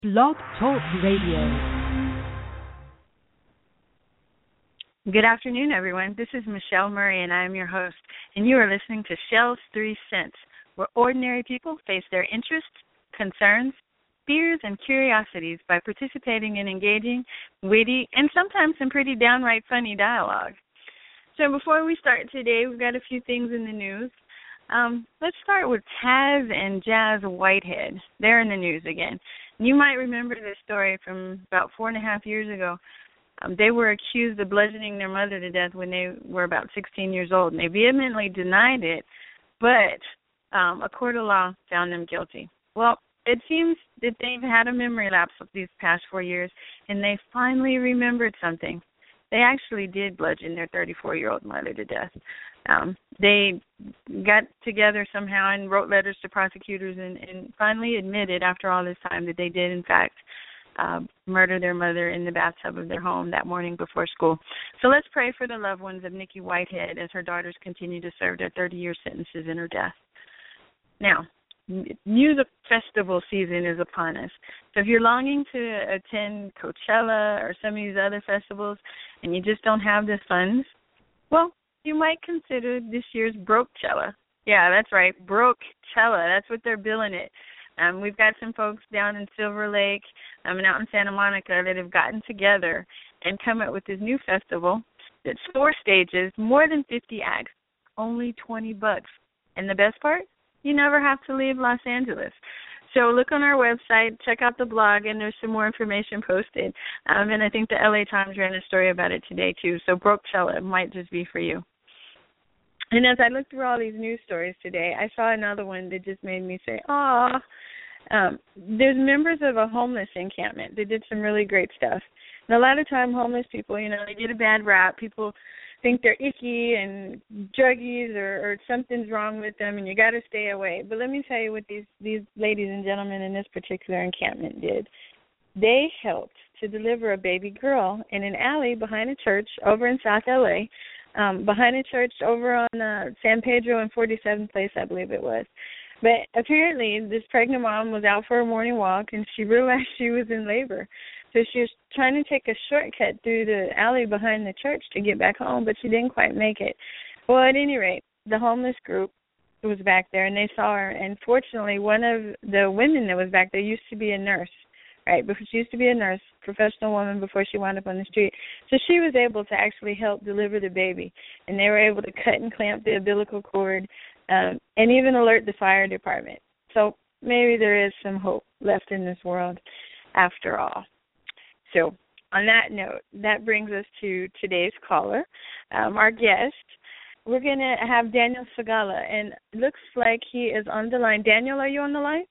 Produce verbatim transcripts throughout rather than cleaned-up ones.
Blog Talk Radio. Good afternoon, everyone. This is Michelle Murray, and I am your host. And you are listening to Shell's Three Cents, where ordinary people face their interests, concerns, fears, and curiosities by participating in engaging, witty, and sometimes some pretty downright funny dialogue. So before we start today, we've got a few things in the news. Um, let's start with Taz and Jazz Whitehead. They're in the news again. You might remember this story from about four and a half years ago. Um, they were accused of bludgeoning their mother to death when they were about sixteen years old, and they vehemently denied it, but um, a court of law found them guilty. Well, it seems that they've had a memory lapse of these past four years, and they finally remembered something. They actually did bludgeon their thirty-four-year-old mother to death. Um, they got together somehow and wrote letters to prosecutors and, and finally admitted after all this time that they did, in fact, uh, murder their mother in the bathtub of their home that morning before school. So let's pray for the loved ones of Nikki Whitehead as her daughters continue to serve their thirty-year sentences in her death. Now, music festival season is upon us. So if you're longing to attend Coachella or some of these other festivals and you just don't have the funds, well, you might consider this year's Brokecoella. Yeah, that's right, Brokecoella. That's what they're billing it. Um, we've got some folks down in Silver Lake um, and out in Santa Monica that have gotten together and come up with this new festival that's four stages, more than fifty acts, only twenty bucks. And the best part? You never have to leave Los Angeles. So look on our website, check out the blog, and there's some more information posted. Um, and I think the L A Times ran a story about it today, too. So Brokecoella might just be for you. And as I looked through all these news stories today, I saw another one that just made me say, aw. Um, there's members of a homeless encampment that did some really great stuff. And a lot of time homeless people, you know, they get a bad rap. People think they're icky and druggies or, or something's wrong with them and you got to stay away. But let me tell you what these, these ladies and gentlemen in this particular encampment did. They helped to deliver a baby girl in an alley behind a church over in South L A, um, behind a church over on uh, San Pedro and forty-seventh Place, I believe it was. But apparently this pregnant mom was out for a morning walk and she realized she was in labor. So she was trying to take a shortcut through the alley behind the church to get back home, but she didn't quite make it. Well, at any rate, the homeless group was back there, and they saw her. And fortunately, one of the women that was back there used to be a nurse, right? Because she used to be a nurse, professional woman before she wound up on the street. So she was able to actually help deliver the baby, and they were able to cut and clamp the umbilical cord um, and even alert the fire department. So maybe there is some hope left in this world after all. So on that note, that brings us to today's caller, um, our guest. We're going to have Daniel Segala, and it looks like he is on the line. Daniel, are you on the line?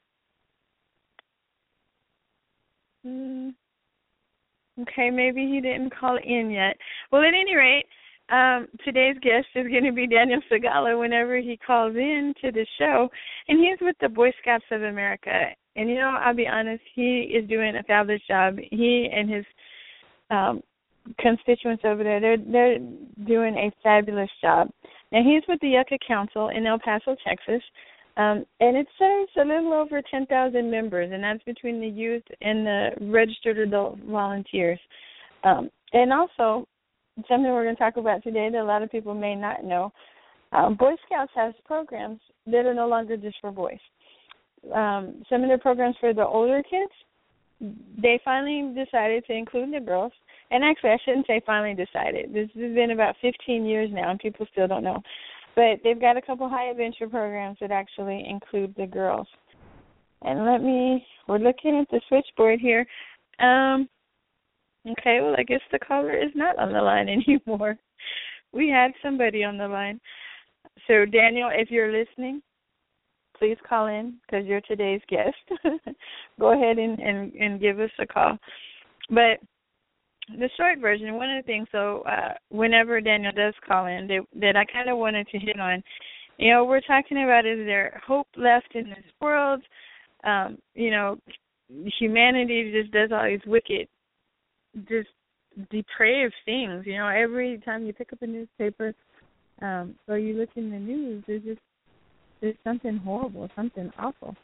Mm, okay, maybe he didn't call in yet. Well, at any rate, um, today's guest is going to be Daniel Segala whenever he calls in to the show, and he's with the Boy Scouts of America. And, you know, I'll be honest, he is doing a fabulous job. He and his um, constituents over there, they're, they're doing a fabulous job. Now, he's with the Yucca Council in El Paso, Texas, um, and it serves a little over ten thousand members, and that's between the youth and the registered adult volunteers. Um, and also, something we're going to talk about today that a lot of people may not know, um, Boy Scouts has programs that are no longer just for boys. Um, some of their programs for the older kids, they finally decided to include the girls. And actually, I shouldn't say finally decided. This has been about fifteen years now, and people still don't know. But they've got a couple high adventure programs that actually include the girls. And let me, we're looking at the switchboard here. Um, okay, well, I guess the caller is not on the line anymore. We had somebody on the line. So, Daniel, if you're listening, please call in because you're today's guest. Go ahead and, and, and give us a call. But the short version, one of the things, so uh, whenever Daniel does call in, that, that I kind of wanted to hit on, you know, we're talking about is there hope left in this world? Um, you know, humanity just does all these wicked, just depraved things. You know, every time you pick up a newspaper um, or you look in the news, there's just there's something horrible, something awful.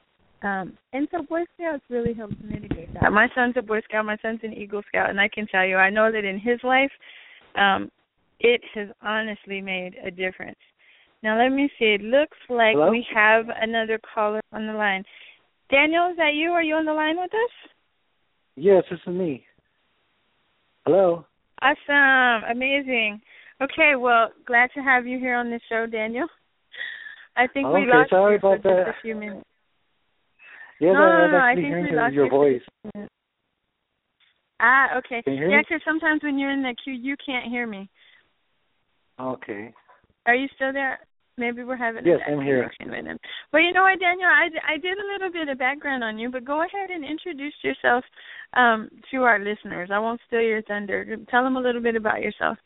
Um, and so Boy Scouts really helps mitigate that. My son's a Boy Scout. My son's an Eagle Scout, and I can tell you, I know that in his life, um, it has honestly made a difference. Now, let me see. It looks like Hello? we have another caller on the line. Daniel, is that you? Are you on the line with us? Yes, this is me. Hello? Awesome. Amazing. Okay, well, glad to have you here on the show, Daniel. I think we Okay, lost sorry you for about that. just a few minutes. Yes, no, I, no, I'm no, I actually think hearing we your, lost your you for voice. just a minute. Ah, okay. Can you hear yeah, me? because sometimes when you're in the queue, you can't hear me. Okay. Are you still there? Maybe we're having Yes, a I'm here. connection with him. Well, you know what, Daniel, I, I did a little bit of background on you, but go ahead and introduce yourself um, to our listeners. I won't steal your thunder. Tell them a little bit about yourself.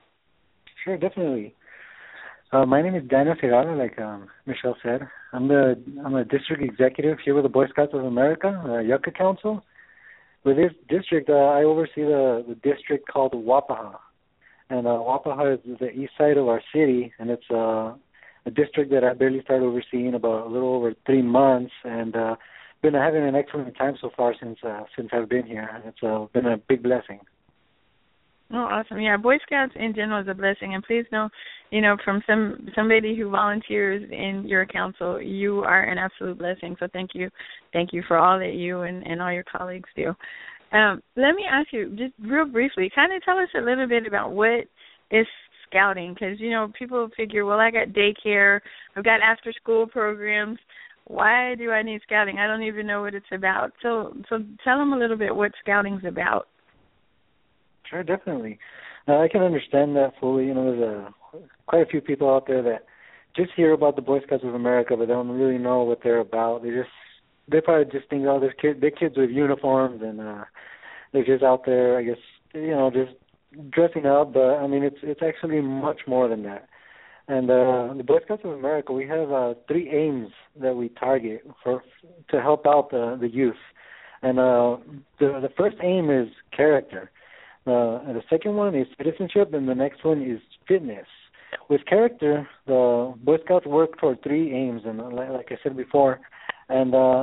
Sure, definitely. Uh, my name is Daniel Segala, like um, Michelle said. I'm the I'm a district executive here with the Boy Scouts of America, uh, Yucca Council. With this district, uh, I oversee the, the district called Wapaha. And uh, Wapaha is the east side of our city, and it's uh, a district that I barely started overseeing about a little over three months, and uh, been having an excellent time so far since uh, since I've been here. It's uh, been a big blessing. Oh, awesome. Yeah, Boy Scouts in general is a blessing. And please know, you know, from some somebody who volunteers in your council, you are an absolute blessing. So thank you. Thank you for all that you and, and all your colleagues do. Um, let me ask you, just real briefly, kind of tell us a little bit about what is scouting. Because, you know, people figure, well, I got daycare, I've got after-school programs. Why do I need scouting? I don't even know what it's about. So, so tell them a little bit what scouting's about. Sure, definitely. Uh, I can understand that fully. You know, there's a, quite a few people out there that just hear about the Boy Scouts of America, but don't really know what they're about. They just, they probably just think, oh, they're kids, they're kids with uniforms, and uh, they're just out there, I guess, you know, just dressing up. But I mean, it's it's actually much more than that. And uh, the Boy Scouts of America, we have uh, three aims that we target for to help out the the youth. And uh, the the first aim is character. Uh, and the second one is citizenship, and the next one is fitness. With character, the Boy Scouts work toward three aims, and like, like I said before, and uh,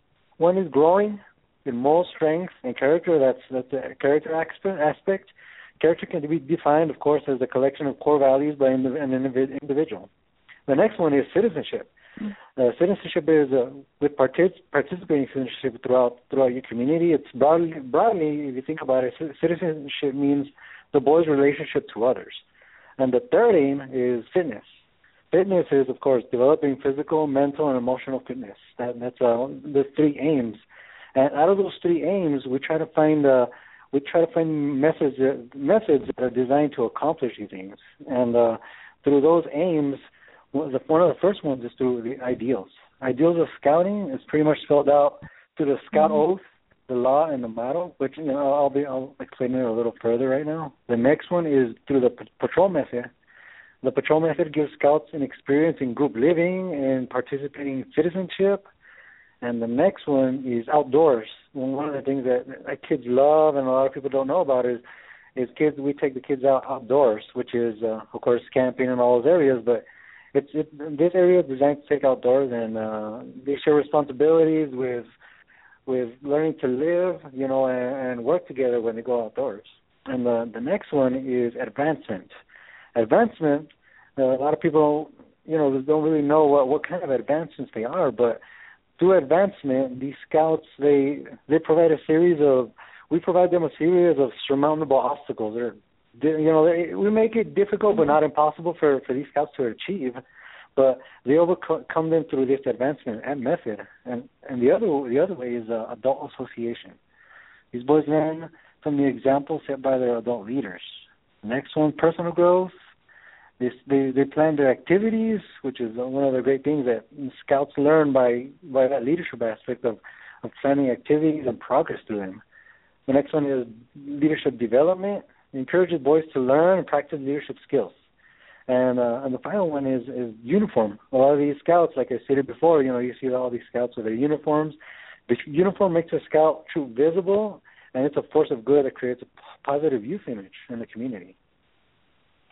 one is growing in moral strength and character. That's that's the character aspect. Character can be defined, of course, as a collection of core values by an individual. The next one is citizenship. Uh, citizenship is uh, with partic- participating citizenship throughout throughout your community. It's broadly, broadly, if you think about it, citizenship means the boy's relationship to others. And the third aim is fitness. Fitness is, of course, developing physical, mental, and emotional fitness. That, that's uh, the three aims. And out of those three aims, we try to find uh, we try to find methods uh, methods that are designed to accomplish these aims. And uh, through those aims, one of the first ones is through the ideals. Ideals of scouting is pretty much spelled out through the Scout mm-hmm. Oath, the law, and the motto, which you know I'll be I'll explain it a little further right now. The next one is through the p- patrol method. The patrol method gives scouts an experience in group living and participating in citizenship. And the next one is outdoors. And one of the things that, that kids love and a lot of people don't know about is is kids. We take the kids out outdoors, which is uh, of course camping in all those areas, but It's it, this area is designed to take outdoors, and uh, they share responsibilities with with learning to live, you know, and, and work together when they go outdoors. And the the next one is advancement. Advancement. Uh, a lot of people, you know, don't really know what, what kind of advancements they are, but through advancement, these scouts they they provide a series of we provide them a series of surmountable obstacles. They're You know, we make it difficult but not impossible for, for these scouts to achieve, but they overcome them through this advancement and method. And and the other the other way is uh, adult association. These boys learn from the examples set by their adult leaders. The next one, personal growth. They they, they plan their activities, which is one of the great things that scouts learn by by that leadership aspect of, of planning activities and progress through them. The next one is leadership development. It encourages boys to learn and practice leadership skills. And uh, and the final one is, is uniform. A lot of these scouts, like I stated before, you know, you see all these scouts with their uniforms. The uniform makes a scout true visible, and it's a force of good that creates a positive youth image in the community.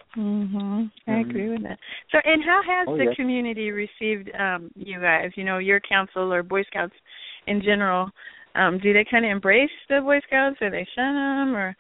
Mhm. I mm-hmm. agree with that. So, and how has oh, the yes. community received um, you guys? You know, your council or Boy Scouts in general. Um, do they kind of embrace the Boy Scouts, or they shun them, or?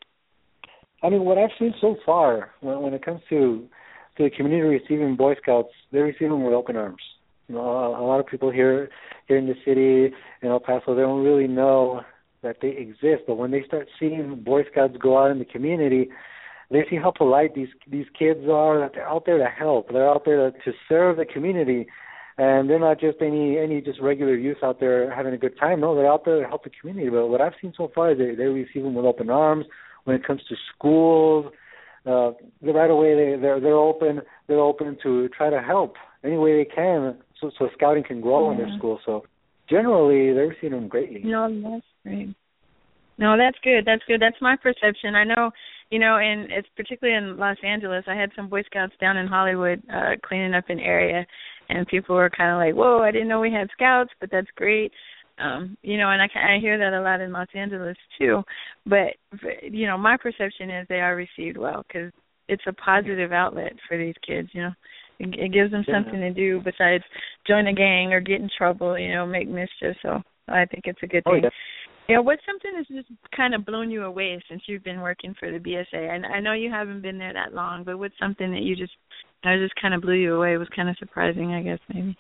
I mean, what I've seen so far, when, when it comes to to the community receiving Boy Scouts, they receive them with open arms. You know, a, a lot of people here here in the city, in El Paso, they don't really know that they exist. But when they start seeing Boy Scouts go out in the community, they see how polite these these kids are. That they're out there to help. They're out there to, to serve the community, and they're not just any any just regular youth out there having a good time. No, they're out there to help the community. But what I've seen so far is they they receive them with open arms. When it comes to schools, uh, right away they they're they're open they're open to try to help any way they can, so so scouting can grow yeah. in their school. So generally they're receiving them greatly. No, that's great. No, that's good. That's good. That's my perception. I know, you know, and it's particularly in Los Angeles. I had some Boy Scouts down in Hollywood uh, cleaning up an area, and people were kind of like, "Whoa, I didn't know we had Scouts," but that's great. Um, you know, and I, I hear that a lot in Los Angeles too. But, you know, my perception is they are received well because it's a positive outlet for these kids. You know, it, it gives them yeah. something to do besides join a gang or get in trouble. You know, make mischief. So I think it's a good thing. Oh, yeah. You know, what's something that's just kind of blown you away since you've been working for the B S A? And I know you haven't been there that long, but what's something that you just, I just kind of blew you away? It was kind of surprising, I guess, maybe.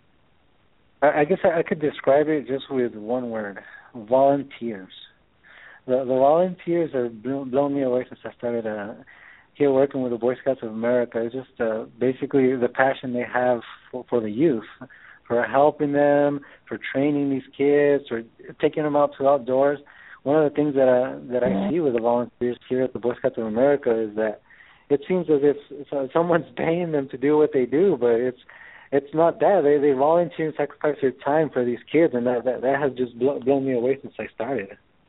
I guess I could describe it just with one word: volunteers. The the volunteers have blown me away since I started uh, here working with the Boy Scouts of America. It's just uh, basically the passion they have for, for the youth, for helping them, for training these kids, for taking them out to outdoors. One of the things that I, that I see with the volunteers here at the Boy Scouts of America is that it seems as if someone's paying them to do what they do, but it's It's not that. They they volunteer and sacrifice their time for these kids, and that that, that has just blown, blown me away since I started.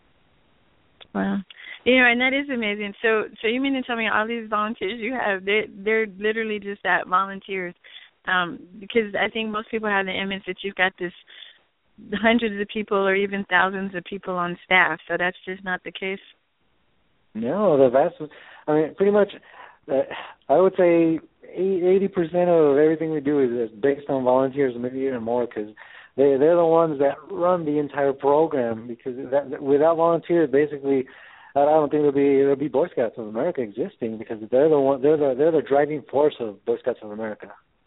Wow. You know, and that is amazing. So so you mean to tell me all these volunteers you have, they, they're literally just that, volunteers. Um, because I think most people have the image that you've got this hundreds of people or even thousands of people on staff, so that's just not the case? No, the vast, I mean, pretty much, uh, I would say eighty percent of everything we do is based on volunteers, maybe even more, because they, they're the ones that run the entire program. Because that, without volunteers, basically, I don't think there'll be there'll be Boy Scouts of America existing, because they're the one they're the they're the driving force of Boy Scouts of America.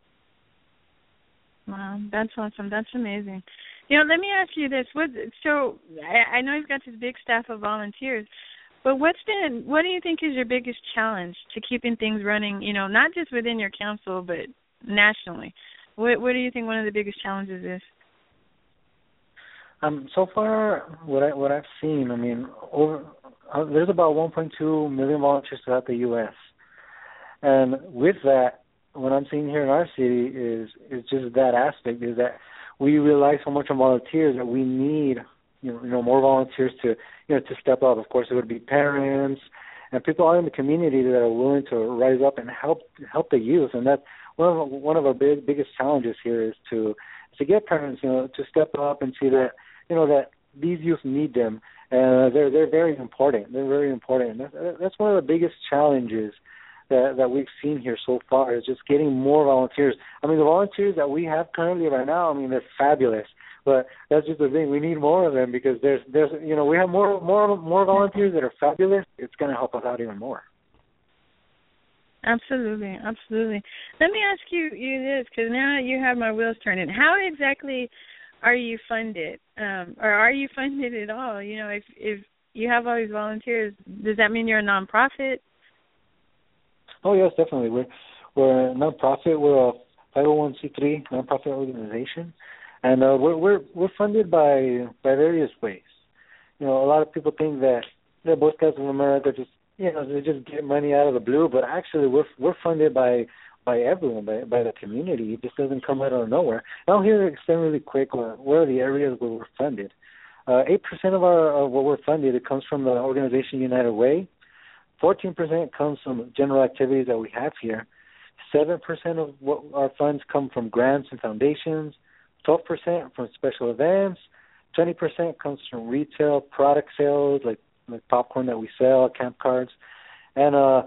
Wow, that's awesome. That's amazing. You know, let me ask you this: what? So I, I know you've got this big staff of volunteers. But what's been, what do you think is your biggest challenge to keeping things running, you know, not just within your council, but nationally? What, what do you think one of the biggest challenges is? Um, so far, what, I, what I've seen, I mean, over, uh, there's about one point two million volunteers throughout the U S And with that, what I'm seeing here in our city is, is just that aspect, is that we rely so much on volunteers that we need You know, you know, more volunteers to, you know, to step up. Of course, it would be parents and people out in the community that are willing to rise up and help help the youth. And that's one of one of our big biggest challenges here is to to get parents, you know, to step up and see that, you know, that these youth need them, and they're they're very important. They're very important. And that's, that's one of the biggest challenges that that we've seen here so far, is just getting more volunteers. I mean, the volunteers that we have currently right now, I mean, they're fabulous. But that's just the thing. We need more of them, because there's, there's, you know, we have more, more, more volunteers that are fabulous. It's going to help us out even more. Absolutely, absolutely. Let me ask you, you this, because now you have my wheels turning. How exactly are you funded, um, or are you funded at all? You know, if if you have all these volunteers, does that mean you're a nonprofit? Oh yes, definitely. We're we're a nonprofit. We're a five oh one c three nonprofit organization. And uh, we're we're we're funded by by various ways. You know, a lot of people think that the Boy Scouts of America just you know they just get money out of the blue, but actually we're we're funded by by everyone, by by the community. It just doesn't come out of nowhere. I'll here explain really quick what, what are the areas where we're funded. Uh, Eight percent of our of what we're funded, it comes from the organization United Way. Fourteen percent comes from general activities that we have here. Seven percent of what our funds come from grants and foundations. twelve percent from special events, twenty percent comes from retail product sales, like, like popcorn that we sell, camp cards, and uh,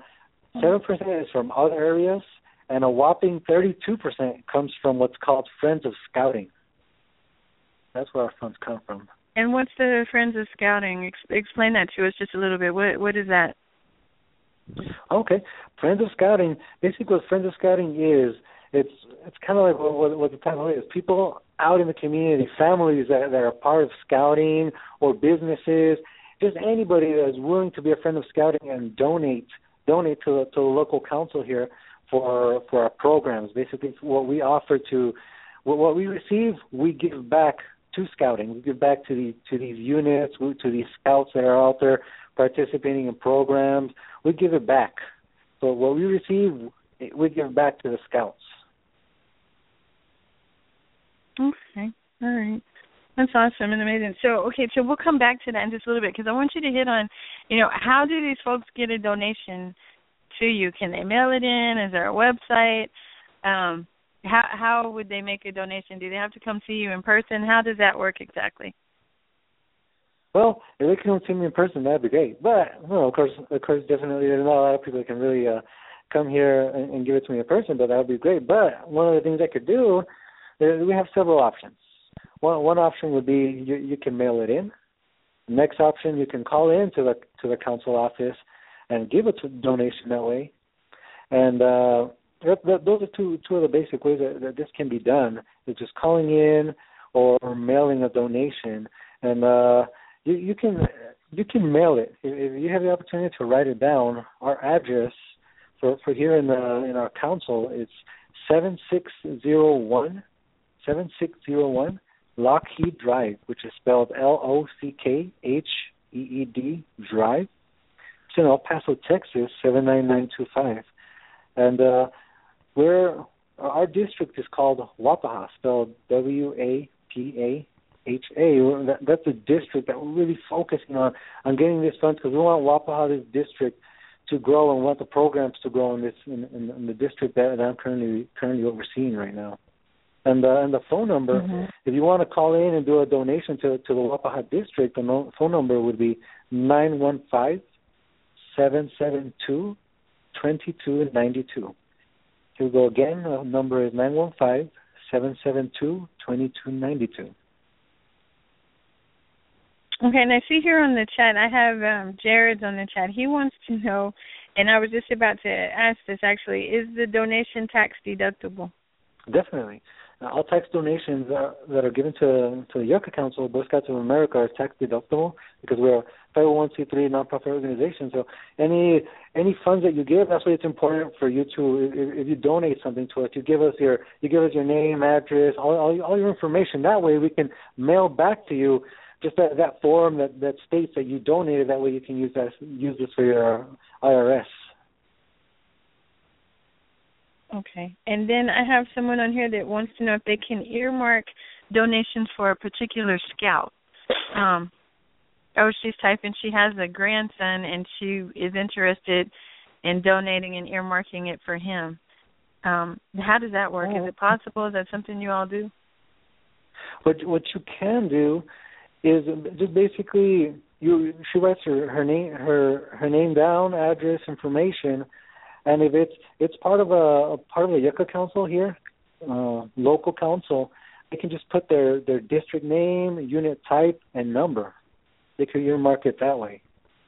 seven percent is from other areas, and a whopping thirty-two percent comes from what's called Friends of Scouting. That's where our funds come from. And what's the Friends of Scouting? Ex- explain that to us just a little bit. What What is that? Okay. Friends of Scouting, basically what Friends of Scouting is, it's it's kind of like what, what the title is. People out in the community, families that, that are part of Scouting or businesses, just anybody that is willing to be a friend of Scouting and donate donate to, to the local council here for for our programs. Basically, what we offer to, what, what we receive, we give back to Scouting. We give back to the to these units, to these scouts that are out there participating in programs. We give it back. So what we receive, we give back to the scouts. Okay, all right. That's awesome and amazing. So, okay, so we'll come back to that in just a little bit because I want you to hit on, you know, how do these folks get a donation to you? Can they mail it in? Is there a website? Um, how how would they make a donation? Do they have to come see you in person? How does that work exactly? Well, if they can come see me in person, that'd be great. But, well, of course, of course, definitely, there's not a lot of people that can really uh, come here and, and give it to me in person, but that would be great. But one of the things I could do, is we have several options. One one option would be you, you can mail it in. The next option, you can call in to the to the council office and give a donation that way. And uh, that, that, those are two two of the basic ways that, that this can be done. It's just calling in or mailing a donation. And uh, you, you can you can mail it if, if you have the opportunity to write it down. Our address for, for here in the in our council is seven six zero one seven six zero one Lockheed Drive, which is spelled L O C K H E E D Drive. It's in El Paso, Texas, seven nine nine two five. And uh, we're, our district is called Wapaha, spelled W A P A H A. That, that's a district that we're really focusing on, on getting this funds because we want Wapaha, this district, to grow and want the programs to grow in this in, in, in the district that, that I'm currently currently overseeing right now. And, uh, and the phone number, mm-hmm. if you want to call in and do a donation to, to the Wapaha district, the no, phone number would be nine one five, seven seven two, two two nine two. Here we go again. The number is nine one five, seven seven two, two two nine two. Okay, and I see here on the chat, I have um, Jared's on the chat. He wants to know, and I was just about to ask this actually, is the donation tax deductible? Definitely. Uh, all tax donations are, that are given to to the Yucca Council, Boy Scouts of America, are tax deductible because we're a five oh one c three nonprofit organization. So any any funds that you give, that's why it's important for you to, if, if you donate something to us, you give us your you give us your name, address, all all, all your information. That way we can mail back to you just that, that form that, that states that you donated. That way you can use that use this for your I R S. Okay. And then I have someone on here that wants to know if they can earmark donations for a particular scout. Um, oh, she's typing she has a grandson and she is interested in donating and earmarking it for him. Um, how does that work? Is it possible? Is that something you all do? What what you can do is just basically you she writes her, her name her her name down, address, information. And if it's it's part of a, a part of the Yucca Council here, uh, local council, they can just put their, their district name, unit type, and number. They can earmark it that way.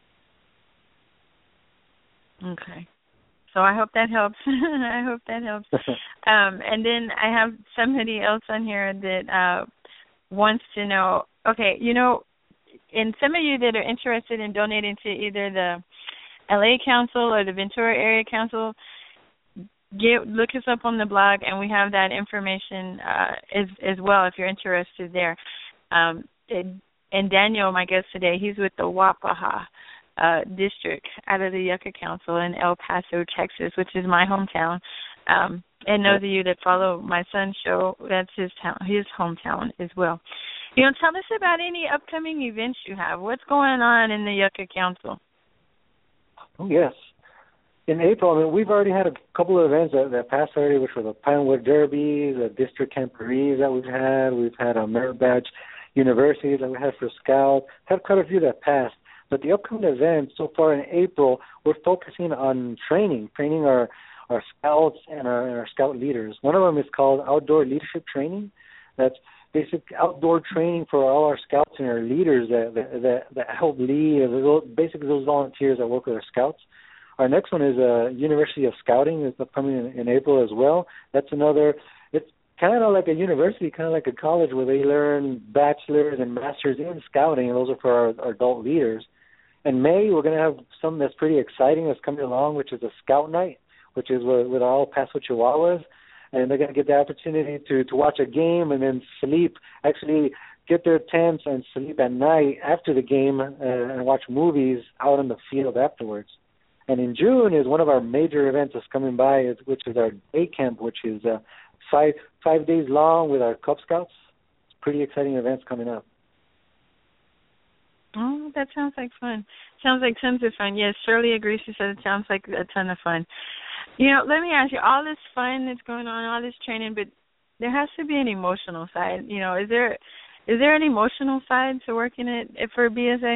Okay. So I hope that helps. I hope that helps. um, and then I have somebody else on here that uh, wants to know, okay, you know, and some of you that are interested in donating to either the L A Council or the Ventura Area Council, get look us up on the blog, and we have that information uh, as as well if you're interested there. Um, and Daniel, my guest today, he's with the Wapaha uh, district out of the Yucca Council in El Paso, Texas, which is my hometown. Um, and those of you that follow my son's show, that's his town, his hometown as well. You know, tell us about any upcoming events you have. What's going on in the Yucca Council? Oh, yes. In April, I mean, we've already had a couple of events that, that passed already, which were the Pinewood Derby, the District Camporees that we've had. We've had a Merit Badge University that we had for Scouts. Had quite a few that passed. But the upcoming events so far in April, we're focusing on training, training our, our scouts and our, and our scout leaders. One of them is called Outdoor Leadership Training. That's basic outdoor training for all our scouts and our leaders that that, that, that help lead, basically those volunteers that work with our scouts. Our next one is uh, University of Scouting. It's upcoming in, in April as well. That's another, it's kind of like a university, kind of like a college where they learn bachelor's and master's in scouting, and those are for our, our adult leaders. In May, we're going to have something that's pretty exciting that's coming along, which is a Scout Night, which is with, with all El Paso Chihuahuas. And they're going to get the opportunity to, to watch a game and then sleep, actually get their tents and sleep at night after the game uh, and watch movies out in the field afterwards. And in June is one of our major events that's coming by, which is our day camp, which is uh, five five days long with our Cub Scouts. It's pretty exciting events coming up. Oh, that sounds like fun. Sounds like tons of fun. Yes, Shirley agrees. She said it sounds like a ton of fun. You know, let me ask you, all this fun that's going on, all this training, but there has to be an emotional side. You know, is there is there an emotional side to working it for B S A?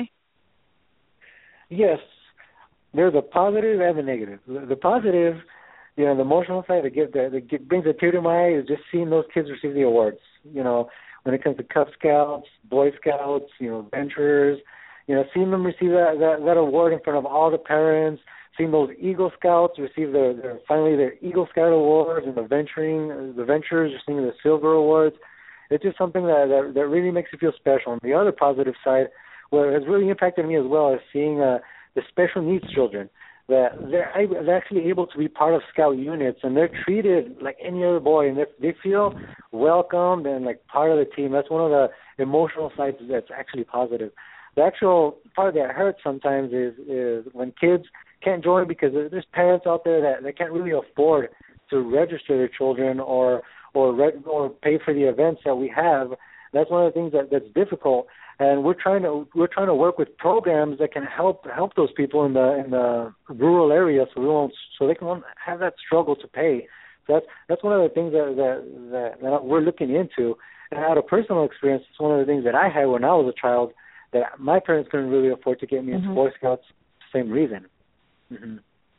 Yes. There's a positive and a negative. The, the positive, you know, the emotional side that, get, that, that get, brings a tear to my eye is just seeing those kids receive the awards. You know, when it comes to Cub Scouts, Boy Scouts, you know, Venturers, you know, seeing them receive that, that, that award in front of all the parents, seeing those Eagle Scouts receive their, their finally their Eagle Scout awards, and the venturing, the Venturers receiving the Silver awards. It's just something that, that that really makes you feel special. And the other positive side, what has really impacted me as well, is seeing uh, the special needs children, that they're, they're actually able to be part of Scout units, and they're treated like any other boy, and they feel welcomed and like part of the team. That's one of the emotional sides that's actually positive. The actual part that hurts sometimes is is when kids can't join because there's parents out there that, that can't really afford to register their children or or re- or pay for the events that we have. That's one of the things that, that's difficult. And we're trying to we're trying to work with programs that can help help those people in the in the rural areas so we won't so they can have that struggle to pay. So that's that's one of the things that that, that that we're looking into. And out of personal experience, it's one of the things that I had when I was a child that my parents couldn't really afford to get me into mm-hmm. Boy Scouts. Same reason. Mm-hmm.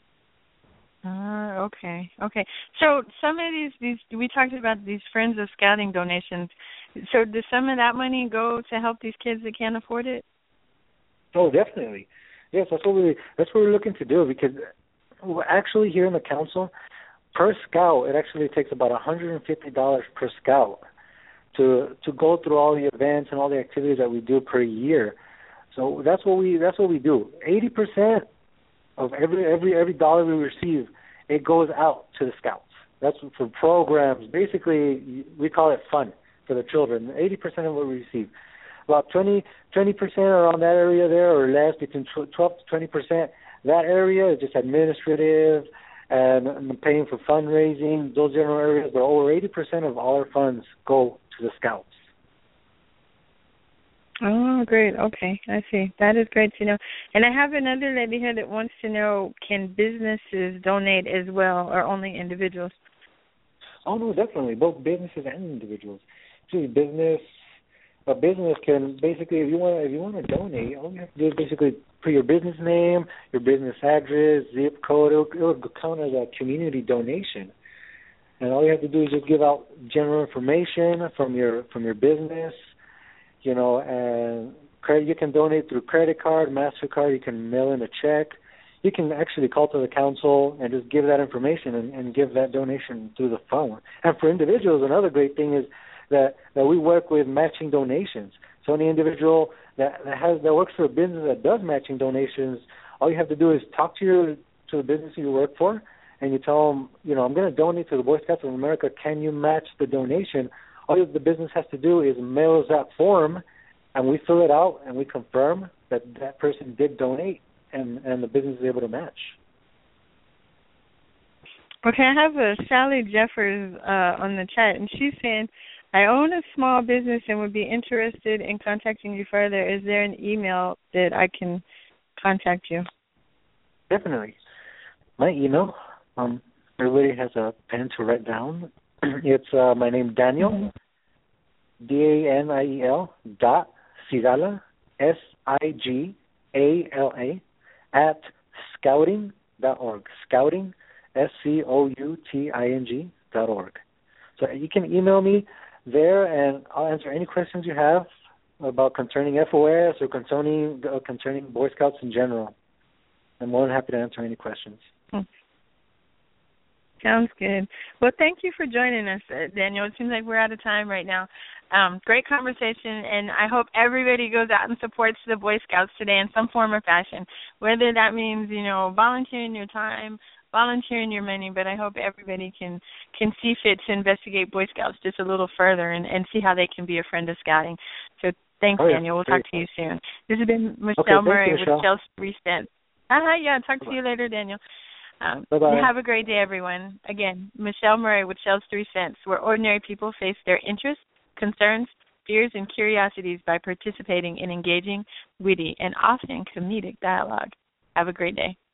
Uh, okay, okay. So some of these, these, we talked about these Friends of Scouting donations. So does some of that money go to help these kids that can't afford it? Oh, definitely. Yes, that's what we that's what we're looking to do, because actually here in the council, per scout, it actually takes about one hundred fifty dollars per scout to to go through all the events and all the activities that we do per year. So that's what we that's what we do. eighty percent of every every every dollar we receive, it goes out to the scouts. That's for programs. Basically, we call it fun for the children. eighty percent of what we receive. About twenty percent are on that area there, or less, between twelve to twenty percent. That area is just administrative and paying for fundraising, those general areas. But over eighty percent of all our funds go to the scouts. Oh, great. Okay, I see. That is great to know. And I have another lady here that wants to know, can businesses donate as well, or only individuals? Oh, no, definitely. Both businesses and individuals. See, business, a business can basically, if you want, if you want to donate, all you have to do is basically put your business name, your business address, zip code. It'll, it'll count as a community donation. And all you have to do is just give out general information from your from your business. You know, and credit, you can donate through credit card, MasterCard. You can mail in a check. You can actually call to the council and just give that information and, and give that donation through the phone. And for individuals, another great thing is that, that we work with matching donations. So any individual that, that has that works for a business that does matching donations, all you have to do is talk to your to the business you work for, and you tell them, you know, I'm going to donate to the Boy Scouts of America. Can you match the donation? All the business has to do is mail us that form, and we fill it out, and we confirm that that person did donate, and, and the business is able to match. Okay, I have a Sally Jeffers uh, on the chat, and she's saying, I own a small business and would be interested in contacting you further. Is there an email that I can contact you? Definitely. My email, um, everybody has a pen to write down. It's uh, my name, Daniel, mm-hmm. D A N I E L, dot, Sigala, S I G A L A, at scouting dot org. Scouting, S C O U T I N G dot org. So you can email me there, and I'll answer any questions you have about concerning F O S or concerning uh, concerning Boy Scouts in general. I'm more than happy to answer any questions. Hmm. Sounds good. Well, thank you for joining us, uh, Daniel. It seems like we're out of time right now. Um, great conversation, and I hope everybody goes out and supports the Boy Scouts today in some form or fashion, whether that means, you know, volunteering your time, volunteering your money, but I hope everybody can, can see fit to investigate Boy Scouts just a little further and, and see how they can be a friend of Scouting. So thanks, oh, yeah. Daniel. We'll Great. talk to you soon. This has been Michelle okay, Murray you, with Michelle. Shell's Three Cents. Uh-huh, yeah, talk Bye-bye. to you later, Daniel. Um, Bye-bye. Have a great day, everyone. Again, Michelle Murray with Shell's Three Cents, where ordinary people face their interests, concerns, fears, and curiosities by participating in engaging, witty, and often comedic dialogue. Have a great day.